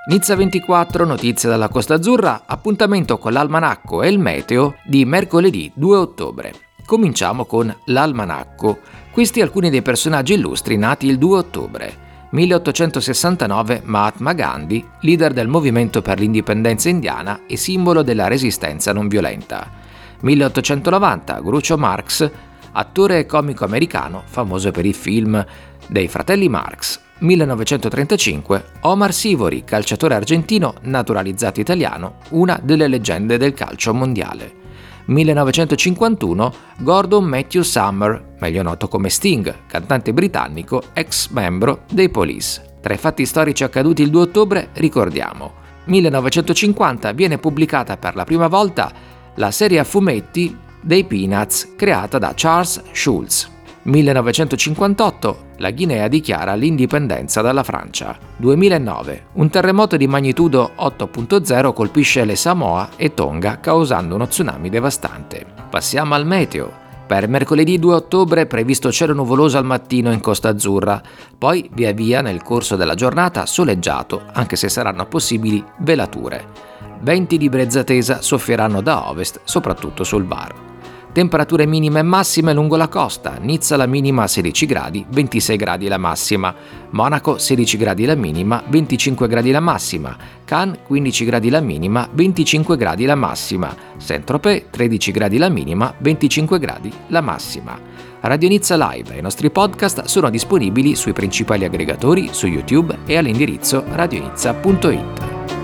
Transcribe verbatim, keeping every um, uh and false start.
Nizza ventiquattro, notizie dalla Costa Azzurra, appuntamento con l'almanacco e il meteo di mercoledì due ottobre. Cominciamo con l'almanacco. Questi alcuni dei personaggi illustri nati il due ottobre. milleottocentosessantanove Mahatma Gandhi, leader del movimento per l'indipendenza indiana e simbolo della resistenza non violenta. milleottocentonovanta Groucho Marx, attore e comico americano famoso per i film dei fratelli Marx. millenovecentotrentacinque Omar Sivori, calciatore argentino naturalizzato italiano, una delle leggende del calcio mondiale. millenovecentocinquantuno Gordon Matthew Summer, meglio noto come Sting, cantante britannico, ex membro dei Police. Tra i fatti storici accaduti il due ottobre ricordiamo: millenovecentocinquanta viene pubblicata per la prima volta la serie a fumetti dei Peanuts creata da Charles Schulz. millenovecentocinquantotto la Guinea dichiara l'indipendenza dalla Francia. duemilanove un terremoto di magnitudo otto virgola zero colpisce le Samoa e Tonga causando uno tsunami devastante. Passiamo al meteo. Per mercoledì due ottobre è previsto cielo nuvoloso al mattino in Costa Azzurra, poi via via nel corso della giornata soleggiato, anche se saranno possibili velature. Venti di brezza tesa soffieranno da ovest, soprattutto sul Var. Temperature minime e massime lungo la costa: Nizza la minima sedici gradi, ventisei gradi la massima; Monaco sedici gradi la minima, venticinque gradi la massima; Cannes quindici gradi la minima, venticinque gradi la massima; Saint-Tropez tredici gradi la minima, venticinque gradi la massima. Radio Nizza Live e i nostri podcast sono disponibili sui principali aggregatori, su YouTube e all'indirizzo radionizza punto it.